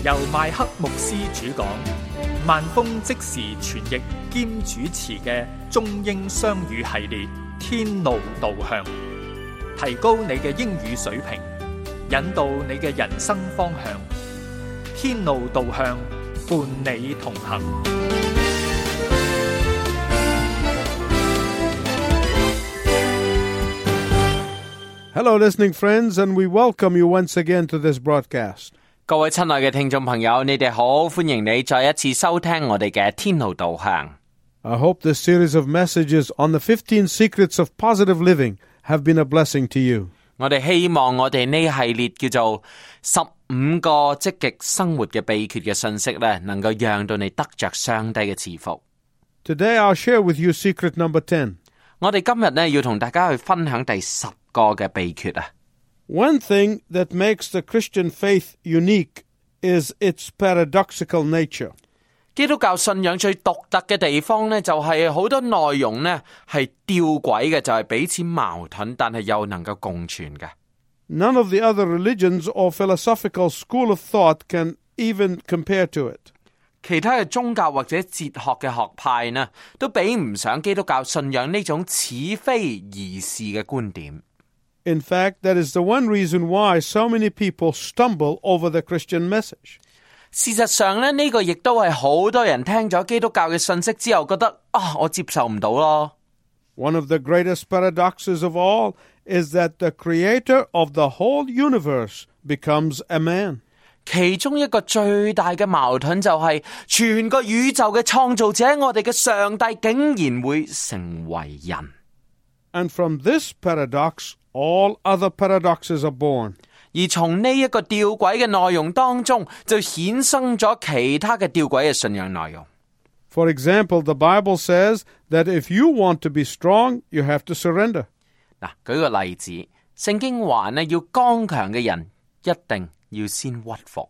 由麥克牧師主講，萬峰即時傳譯兼主持嘅中英雙語系列《天路導向》，提高你嘅英語水平，引導你嘅人生方向。天路導向，伴你同行。 Hello, listening friends, and we welcome you once again to this broadcast. 各位親愛嘅聽眾朋友，你哋好，歡迎你再一次收聽我哋嘅天路導向。 I hope this series of messages on the 15 secrets of positive living have been a blessing to you. 我哋希望我哋呢系列叫做15個積極生活嘅秘訣嘅信息呢，能夠讓到你得着上帝嘅賜福。 Today I'll share with you secret number 10. 我哋今日呢要同大家去分享第10個嘅秘訣啊。 One thing that makes the Christian faith unique is its paradoxical nature. 基督教信仰最獨特嘅地方呢，就係好多內容呢係吊詭嘅，就係彼此矛盾，但係又能夠共存嘅。 None of the other religions or philosophical school of thought can even compare to it. 其他嘅宗教或者哲學嘅學派呢，都比唔上基督教信仰呢種似非而是嘅觀點。 In fact, that is the one reason why so many people stumble over the Christian message. 事實上呢，呢個亦都係好多人聽咗基督教嘅信息之後，覺得我接受唔到咯。 One of the greatest paradoxes of all is that the creator of the whole universe becomes a man. 其中一個最大嘅矛盾就係全個宇宙嘅創造者，我哋嘅上帝竟然會成為人。 And from this paradox, all other paradoxes are born. 而從呢一個吊詭嘅內容當中，就衍生咗其他嘅吊詭嘅信仰內容。 For example, the Bible says that if you want to be strong, you have to surrender. 嗱，舉個例子，聖經話呢，要剛強嘅人一定要先屈服。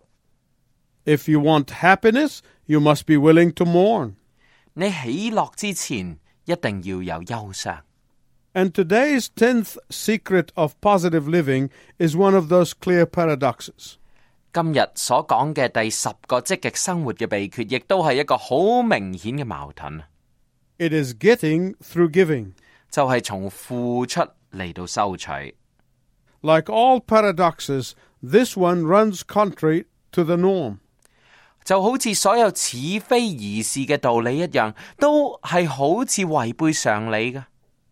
If you want happiness, you must be willing to mourn. 你喜樂之前，一定要有憂傷。 And today's 10th secret of positive living is one of those clear paradoxes. 今日所講嘅第10個積極生活嘅秘訣，亦都係一個好明顯嘅矛盾。 It is getting through giving. 就係從付出嚟到收取。 Like all paradoxes, this one runs contrary to the norm. 就好似所有似非而是嘅道理一樣，都係好似違背常理嘅。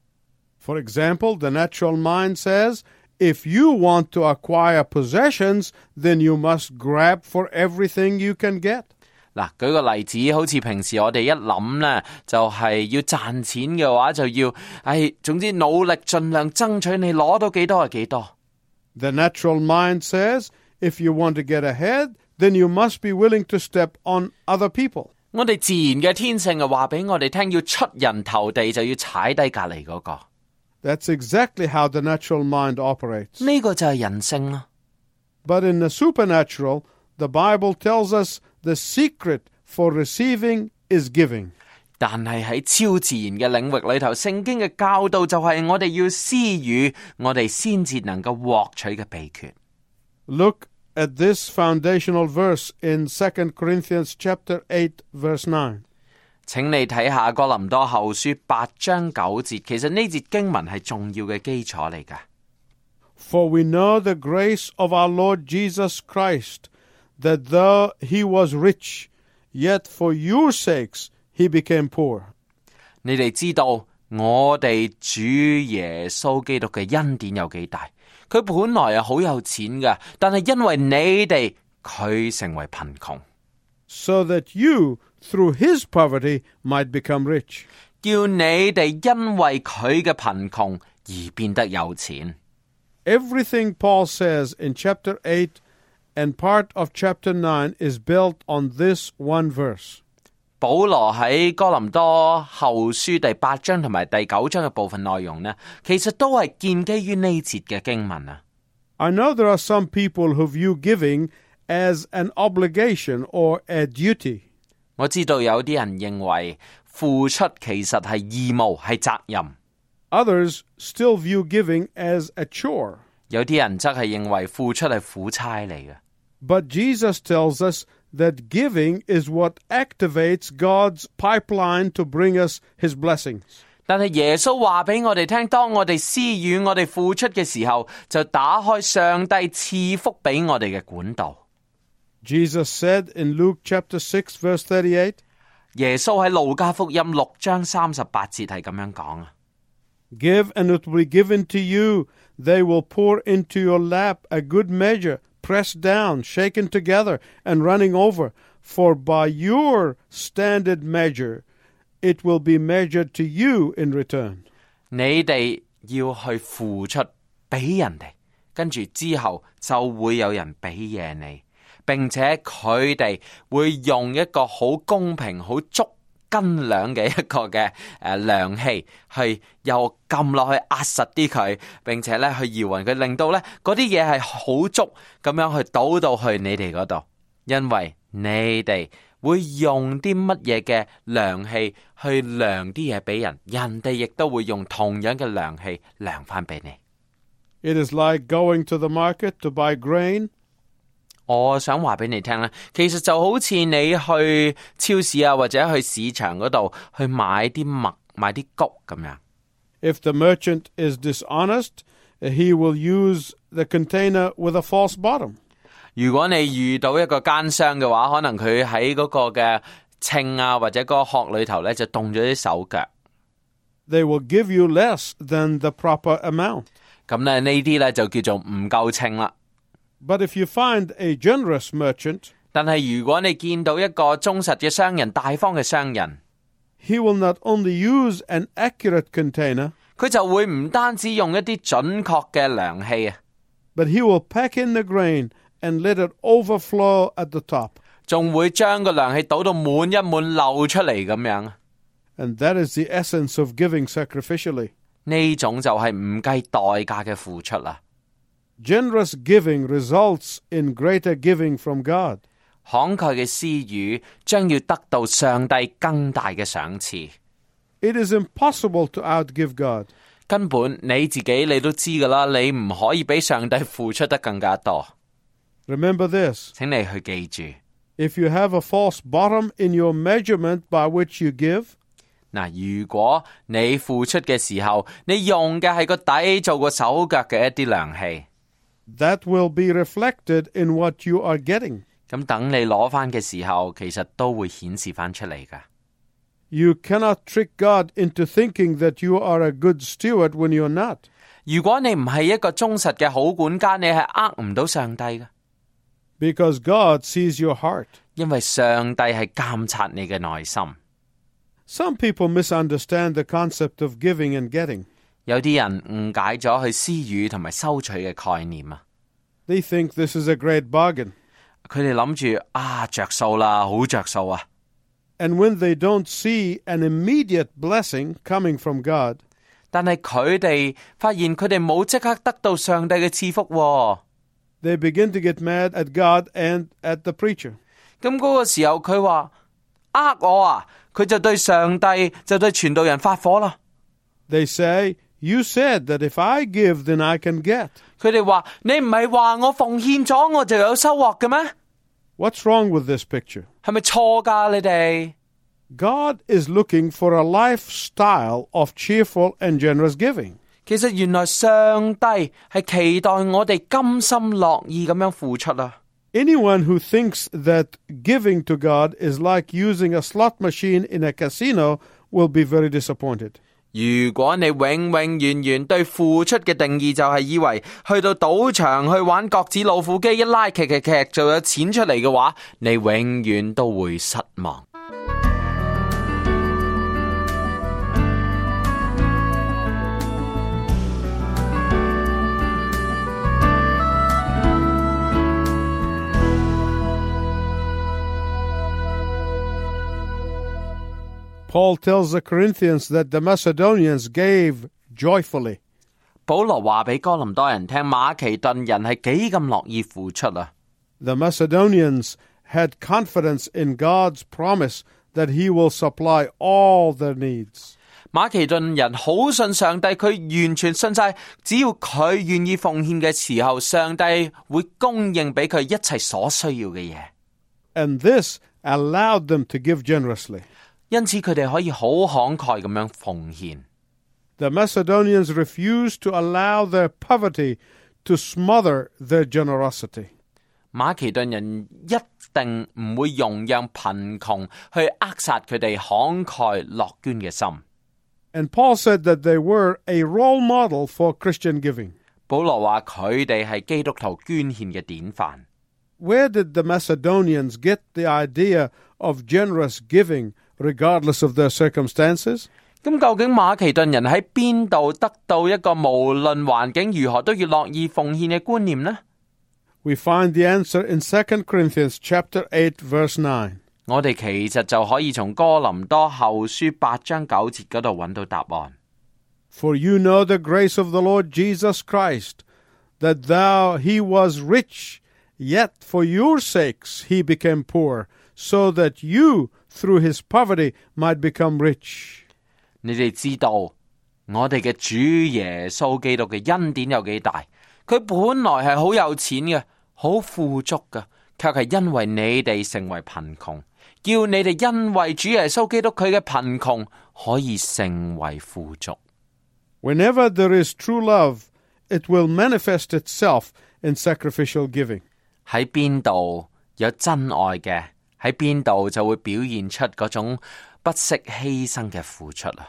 For example, the natural mind says, if you want to acquire possessions, then you must grab for everything you can get. 嗱，舉個例子，好似平時我哋一諗呢，就係要賺錢嘅話，就要總之努力盡量爭取，你攞到幾多係幾多。 The natural mind says, if you want to get ahead, then you must be willing to step on other people. 我哋自然嘅天性話俾我哋聽，要出人頭地，就要踩低隔離嗰個。 That's exactly how the natural mind operates. 呢個就係人性啦。 But in the supernatural, the Bible tells us the secret for receiving is giving. 但係喺超自然嘅領域裏頭，聖經嘅教導就係我哋要施予，我哋先至能夠獲取嘅秘訣。 Look at this foundational verse in 2 Corinthians chapter 8, verse 9. 請你睇下哥林多後書8章9節，其實呢節經文係重要嘅基礎嚟㗎。 For we know the grace of our Lord Jesus Christ, that though he was rich, yet for your sakes he became poor. 你哋知道我哋主耶穌基督嘅恩典有幾大？佢本來係好有錢㗎，但係因為你哋，佢成為貧窮。 So that you, through his poverty, might become rich. 叫你哋因為佢嘅貧窮而變得有錢。 Everything Paul says in chapter 8 and part of chapter 9 is built on this one verse. 保羅喺哥林多後書第8章同埋第9章嘅部分內容呢，其實都係建基於呢節嘅經文啊。 I know there are some people who view giving as an obligation or a duty. 我知道有啲人認為付出其實係義務，係責任。 Others still view giving as a chore. 有啲人則係認為付出係苦差嚟嘅。 But Jesus tells us that giving is what activates God's pipeline to bring us His blessings. 但係耶穌話俾我哋聽，當我哋施予、我哋付出嘅時候，就打開上帝賜福俾我哋嘅管道。 Jesus said in Luke chapter 6 verse 38, 耶穌喺路加福音6章38節係咁樣講啊。 Give and it will be given to you. They will pour into your lap a good measure, pressed down, shaken together, and running over. For by your standard measure, it will be measured to you in return. 你哋要去付出俾人哋，跟住之後就會有人俾嘢你，並且佢哋會用一個好公平、好足斤兩嘅一個嘅量器，去又撳落去壓實啲佢，並且咧去搖勻佢，令到咧嗰啲嘢係好足咁樣去倒到去你哋嗰度，因為你哋會用啲乜嘢嘅量器去量啲嘢俾人，人哋亦都會用同樣嘅量器量翻俾你。 It is like going to the market to buy grain. 我想話俾你聽咧，其實就好似你去超市啊，或者去市場嗰度去買啲麥、買啲穀咁樣。 If the merchant is dishonest, he will use the container with a false bottom. 如果你遇到一個奸商嘅話，可能佢喺嗰個嘅稱啊，或者嗰個殼裏頭咧就凍咗啲手腳。 They will give you less than the proper amount. 咁咧呢啲咧就叫做唔夠稱啦。 But if you find a generous merchant, 但係如果你見到一個忠實嘅商人、大方嘅商人， he will not only use an accurate container, 佢就會唔單止用一啲準確嘅量器啊， but he will pack in the grain and let it overflow at the top. 仲會將個量器倒到滿一滿漏出嚟咁樣。 And that is the essence of giving sacrificially. 呢種就係唔計代價嘅付出啦。 Generous giving results in greater giving from God. 慷慨嘅施予將要得到上帝更大嘅賞賜。 It is impossible to outgive God. 根本你自己你都知噶啦，你唔可以比上帝付出得更加多。 Remember this. 請你去記住， If you have a false bottom in your measurement by which you give, 嗱，如果你付出嘅時候，你用嘅係個底做個手腳嘅一啲量器， that will be reflected in what you are getting. 咁等你攞翻嘅時候，其實都會顯示翻出嚟噶。 You cannot trick God into thinking that you are a good steward when you're not. 如果你唔係一個忠實嘅好管家，你係呃唔到上帝噶。 Because God sees your heart. 因為上帝係監察你嘅內心。 Some people misunderstand the concept of giving and getting. 有啲人誤解咗去施予同埋收取嘅概念啊。 They think this is a great bargain. 佢哋諗住着數啦，好着數啊。 And when they don't see an immediate blessing coming from God, 但係佢哋發現佢哋冇即刻得到上帝嘅賜福喎。 they begin to get mad at God and at the preacher. 咁嗰個時候佢話我啊，佢就對上帝就對傳道人發火啦。 They say, you said that if I give, then I can get. 佢哋話你唔係話我奉獻咗我就有收穫嘅咩？ What's wrong with this picture? 係咪錯㗎你哋？ God is looking for a lifestyle of cheerful and generous giving. 其實原來上帝係期待我哋甘心樂意咁樣付出啊。 Anyone who thinks that giving to God is like using a slot machine in a casino will be very disappointed. 如果你永永遠遠對付出嘅定義就係以為去到賭場去玩角子老虎機，一拉劇就有錢出嚟嘅話，你永遠都會失望。 Paul tells the Corinthians that the Macedonians gave joyfully. 保羅話俾哥林多人聽，馬其頓人係幾咁樂意付出啊。 The Macedonians had confidence in God's promise that he will supply all their needs. 馬其頓人好信上帝，佢完全信晒，只要佢願意奉獻嘅時候，上帝會供應俾佢一切所需要嘅嘢。 And this allowed them to give generously. 因此佢哋可以好慷慨咁樣奉獻。 The Macedonians refused to allow their poverty to smother their generosity. 馬其頓人一定唔會容讓貧窮去扼殺佢哋慷慨樂捐嘅心。 And Paul said that they were a role model for Christian giving. 保羅話佢哋係基督徒捐獻嘅典範。 Where did the Macedonians get the idea of generous giving regardless of their circumstances? 咁究竟馬其頓人喺邊度得到一個無論環境如何都要樂意奉獻嘅觀念呢？ We find the answer in 2 Corinthians chapter 8 verse 9. 我哋其實就可以從哥林多後書8章9節嗰度揾到答案。 For you know the grace of the Lord Jesus Christ, that though he was rich, yet for your sakes he became poor, so that you through his poverty might become rich. 你哋知道我哋嘅主耶穌基督嘅恩典有幾大？佢本來係好有錢嘅，好富足嘅，卻係因為你哋成為貧窮，叫你哋因為主耶穌基督佢嘅貧窮可以成為富足。 Whenever there is true love, it will manifest itself in sacrificial giving. 喺邊度有真愛嘅，喺邊度就會表現出嗰種不惜犧牲嘅付出啊！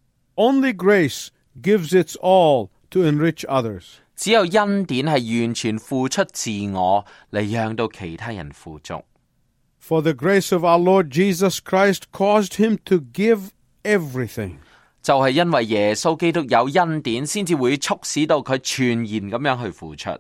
Only grace gives its all to enrich others. 只有恩典係完全付出自我嚟讓到其他人富足。 For the grace of our Lord Jesus Christ caused him to give everything. 就係因為耶穌基督有恩典，先至會促使到佢全然咁樣去付出。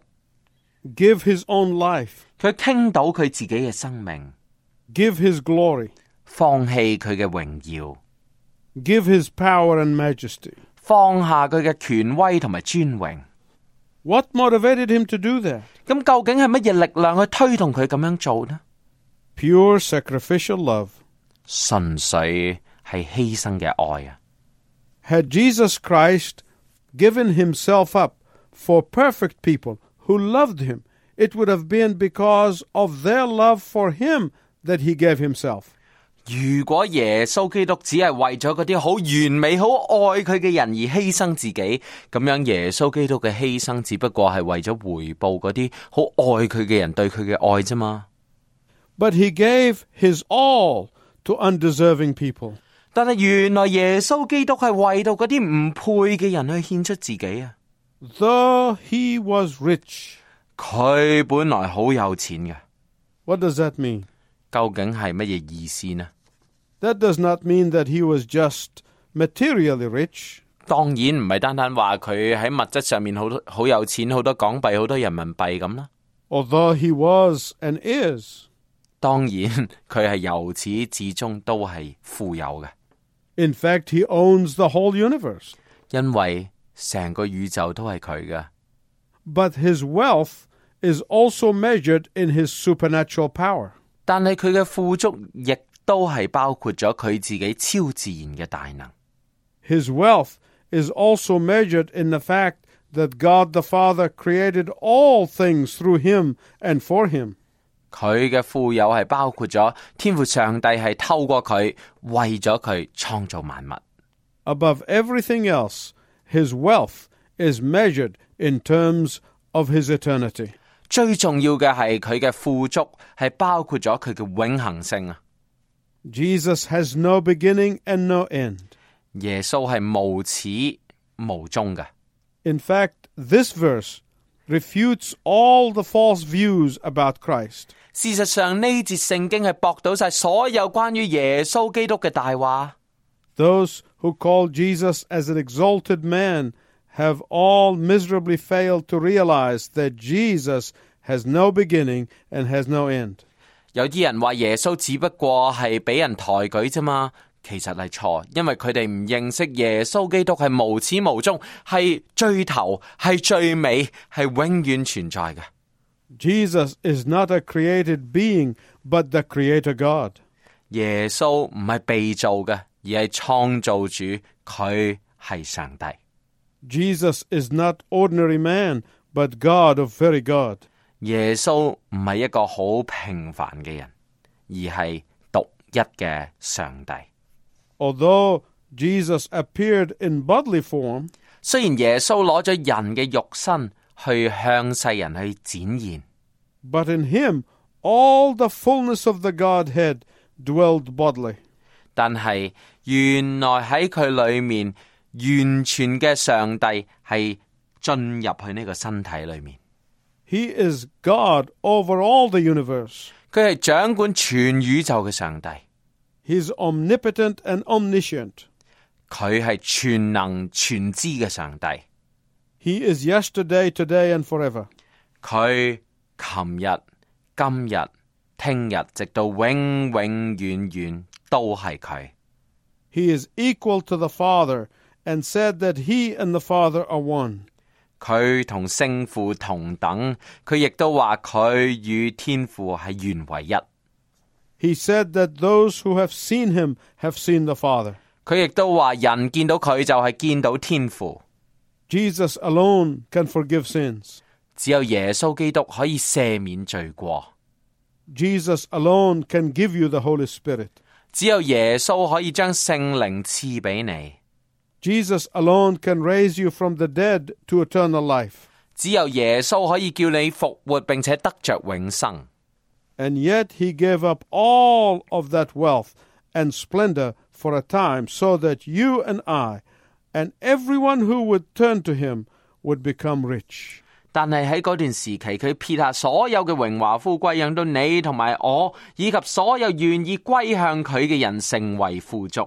Give his own life. 佢傾倒佢自己嘅生命， Give his glory. 放棄佢嘅榮耀， Give his power and majesty. 放下佢嘅權威同埋尊榮。 What motivated him to do that? 咁究竟係乜嘢力量去推動佢咁樣做呢？ Pure sacrificial love. 純粹係犧牲嘅愛啊！ Had Jesus Christ given himself up for perfect people who loved him, it would have been because of their love for him that he gave himself. 如果耶穌基督只係為咗嗰啲好完美、好愛佢嘅人而犧牲自己，咁樣耶穌基督嘅犧牲只不過係為咗回報嗰啲好愛佢嘅人對佢嘅愛啫嘛。 But he gave his all to undeserving people. 但係原來耶穌基督係為到嗰啲唔配嘅人去獻出自己啊！ Though he was rich. 佢本來好有錢嘅， What does that mean? 究竟係乜嘢意思呢？ That does not mean that he was just materially rich. 當然唔係單單話佢喺物質上面好有錢，好多港幣，好多人民幣咁啦。 Although he was and is. 當然佢係由始至終都係富有嘅。 In fact, he owns the whole universe. 因為成個宇宙都係佢嘅。 But his wealth is also measured in his supernatural power. 但係佢嘅富足亦都係包括咗佢自己超自然嘅大能。 His wealth is also measured in the fact that God the Father created all things through him and for him. 佢嘅富有係包括咗天父上帝係透過佢為咗佢創造萬物。 Above everything else, his wealth is measured in terms of his eternity. 最重要嘅係佢嘅富足係包括咗佢嘅永恆性啊！ Jesus has no beginning and no end. 耶穌係無始無終嘅。 In fact, this verse refutes all the false views about Christ. 事實上呢節聖經係駁倒晒所有關於耶穌基督嘅大話。 Those who call Jesus as an exalted man have all miserably failed to realize that Jesus has no beginning and has no end. 有啲人話耶穌只不過係俾人抬舉啫嘛，其實係錯，因為佢哋唔認識耶穌基督係無始無終，係最頭，係最尾，係永遠存在嘅。 Jesus is not a created being, but the Creator God. 耶穌唔係被造嘅， 而係創造主，佢係上帝。 Jesus is not ordinary man, but God of very God. 耶穌唔係一個好平凡嘅人，而係獨一嘅上帝。 Although Jesus appeared in bodily form, 雖然耶穌攞咗人嘅肉身去向世人去展現， but in him all the fullness of the Godhead dwelled bodily. 但係原來喺佢裏面完全嘅上帝係進入去呢個身體裏面。 He is God over all the universe. 佢係掌管全宇宙嘅上帝， He is omnipotent and omniscient. 佢係全能全知嘅上帝。 He is yesterday, today, and forever. 佢琴日、今日、聽日，直到永永遠遠都係佢。 He is equal to the Father and said that he and the Father are one. 佢同聖父同等，佢亦都話佢與天父係原為一。 He said that those who have seen him have seen the Father. 佢亦都話人見到佢就係見到天父。 Jesus alone can forgive sins. 只有耶穌基督可以赦免罪過。 Jesus alone can give you the Holy Spirit. 只有耶穌可以將聖靈賜俾你。 Jesus alone can raise you from the dead to eternal life. 只有耶穌可以叫你復活並且得着永生。 And yet he gave up all of that wealth and splendor for a time so that you and I and everyone who would turn to him would become rich. 但係喺嗰段時期，佢撇下所有嘅榮華富貴，讓到你同埋我以及所有願意歸向佢嘅人成為富足。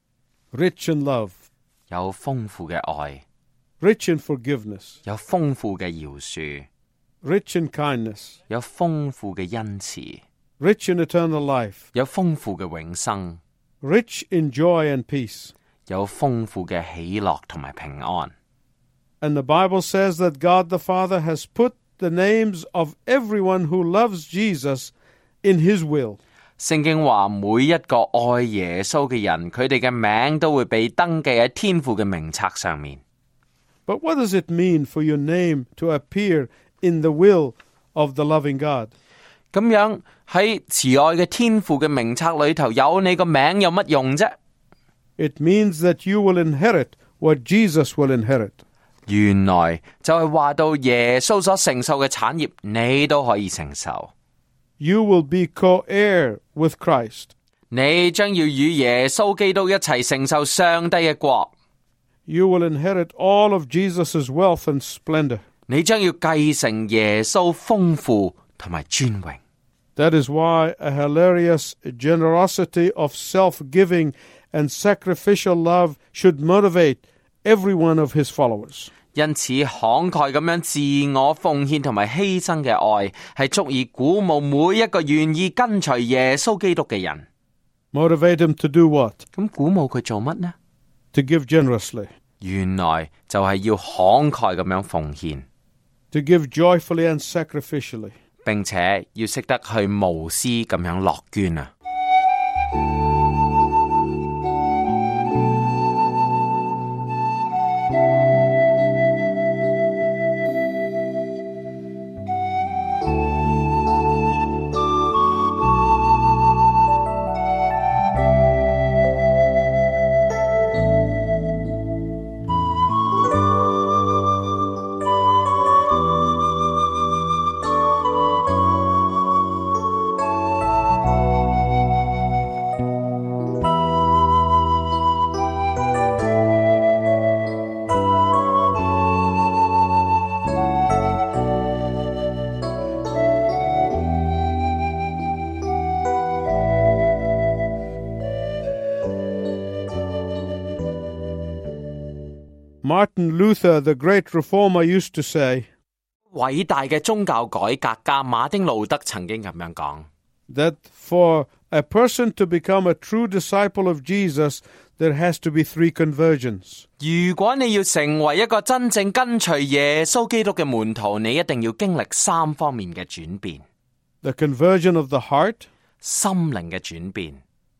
Rich in love. 有豐富嘅愛， Rich in forgiveness. 有豐富嘅饒恕， Rich in kindness. 有豐富嘅恩慈， Rich in eternal life. 有豐富嘅永生， Rich in joy and peace. 有豐富嘅喜樂同埋平安。 And the Bible says that God the Father has put the names of everyone who loves Jesus in his will. 聖經話每一個愛耶穌嘅人，佢哋嘅名都會被登記喺天父嘅名冊上面。 But what does it mean for your name to appear in the will of the loving God? 咁樣喺慈愛嘅天父嘅名冊裏頭有你個名有乜用啫？ It means that you will inherit what Jesus will inherit. 原來就係話到耶穌所承受嘅產業，你都可以承受。 You will be co-heir with Christ. 你將要與耶穌基督一齊承受上帝嘅國。 You will inherit all of Jesus' wealth and splendor. 你將要繼承耶穌豐富同埋尊榮。 That is why a hilarious generosity of self-giving and sacrificial love should motivate every one of his followers. 因此慷慨咁樣自我奉獻同埋犧牲嘅愛，係足以鼓舞每一個願意跟隨耶穌基督嘅人。 Motivate him to do what? 咁鼓舞佢做乜呢？ To give generously. 原來就係要慷慨咁樣奉獻， To give joyfully and sacrificially. 並且要識得去無私咁樣樂捐啊！ Martin Luther, the great reformer, used to say 偉大嘅宗教改革家馬丁路德曾經咁樣講 that for a person to become a true disciple of Jesus, there has to be 3 conversions. 如果你要成為一個真正跟隨耶穌基督嘅門徒，你一定要經歷3方面嘅轉變： The conversion of the heart, 心靈嘅轉變、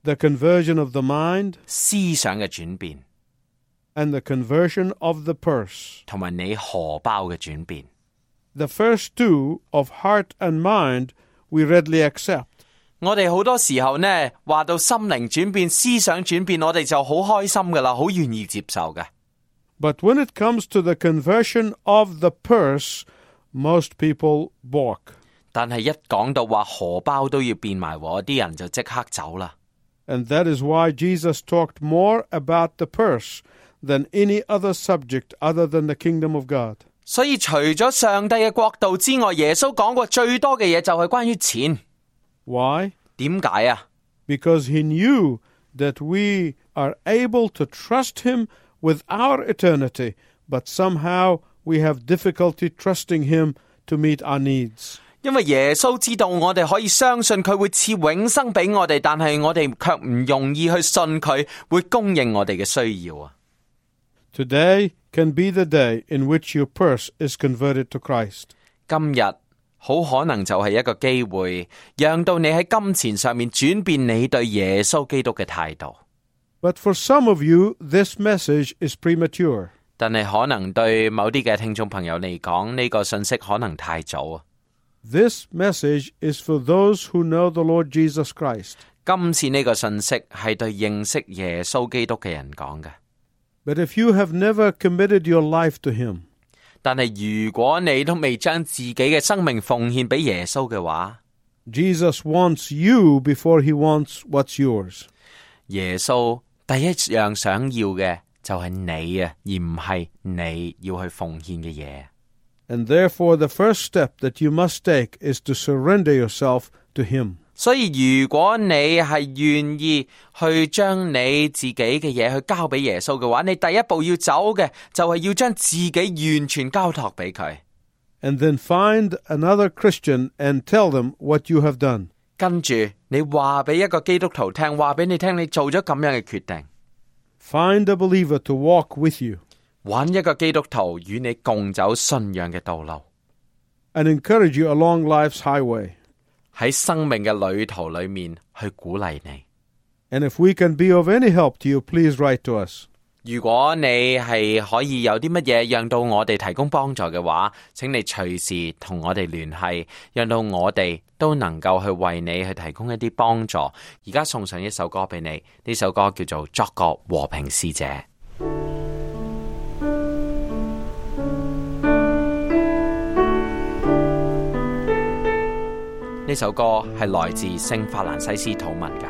the conversion of the mind, 思想嘅轉變， and the conversion of the purse. 同埋你荷包嘅轉變。 The first two, of heart and mind, we readily accept. 我哋好多時候呢，話到心靈轉變、思想轉變，我哋就好開心噶啦，好願意接受嘅。 But when it comes to the conversion of the purse, most people balk. 但係一講到話荷包都要變埋，啲人就即刻走啦。 And that is why Jesus talked more about the purse than any other subject other than the kingdom of God. 所以除咗上帝嘅國度之外，耶穌講過最多嘅嘢就係關於錢。 Why? 點解啊？ Because he knew that we are able to trust him with our eternity, but somehow we have difficulty trusting him to meet our needs. 因為耶穌知道我哋可以相信佢會賜永生俾我哋，但係我哋卻唔容易去信佢會供應我哋嘅需要啊。 Today can be the day in which your purse is converted to Christ. 今日好可能就係一個機會，讓到你喺金錢上面轉變你對耶穌基督嘅態度。 But for some of you, this message is premature. 但係可能對某啲嘅聽眾朋友嚟講，呢個信息可能太早啊。 This message is for those who know the Lord Jesus Christ. 今次呢個信息係對認識耶穌基督嘅人講嘅。 But if you have never committed your life to him, 但係如果你都未將自己嘅生命奉獻俾耶穌嘅話， Jesus wants you before he wants what's yours. 耶穌第一樣想要嘅就係你啊，而唔係你要去奉獻嘅嘢。 And therefore the first step that you must take is to surrender yourself to him. 所以如果你係願意去將你自己嘅嘢去交俾耶穌嘅話，你第一步要走嘅就係要將自己完全交託俾佢。 And then find another Christian and tell them what you have done. 跟住你話俾一個基督徒聽，話俾你聽你做咗咁樣嘅決定。 Find a believer to walk with you. 揾一個基督徒與你共走信仰嘅道路， And encourage you along life's highway. 喺生命嘅旅途裏面去鼓勵你。 And if we can be of any help to you, please write to us. 如果你係可以有啲乜嘢讓到我哋提供幫助嘅話，請你隨時同我哋聯繫，讓到我哋都能夠去為你去提供一啲幫助。而家送上一首歌俾你，呢首歌叫做《作個和平使者》。呢首歌係來自聖法蘭西斯禱文嘅。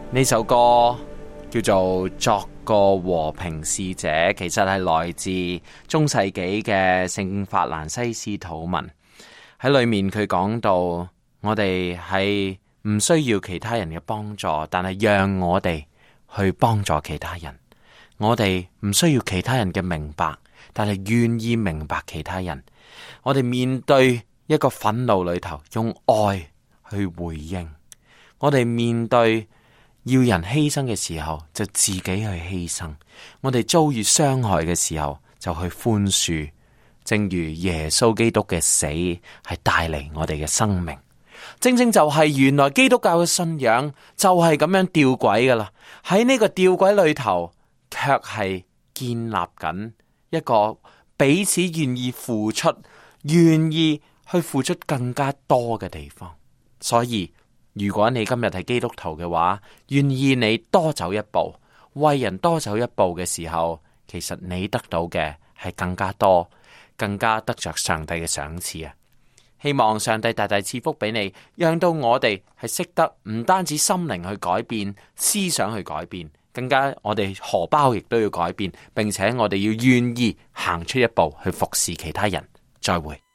呢首歌叫做《作個和平使者》，其實係來自中世紀嘅聖法蘭西斯禱文。喺裏面佢講到，我哋係唔需要其他人嘅幫助，但係讓我哋去幫助其他人。我哋唔需要其他人嘅明白，但係願意明白其他人。我哋面對一個憤怒裏頭，用愛去回應。我哋面對要人犧牲嘅時候，就自己去犧牲。我哋遭遇傷害嘅時候，就去寬恕。正如耶穌基督嘅死係帶嚟我哋嘅生命，正正就係原來基督教嘅信仰就係咁樣吊詭噶啦。喺呢個吊詭裏頭，卻係建立緊一個彼此願意付出、願意去付出更加多嘅地方。所以如果你今日係基督徒嘅話，願意你多走一步，為人多走一步嘅時候，其實你得到嘅係更加多，更加得着上帝嘅賞賜啊！希望上帝大大賜福俾你，讓到我哋係識得唔單止心靈去改變，思想去改變，更加我哋荷包亦都要改變，並且我哋要願意行出一步去服侍其他人。再會。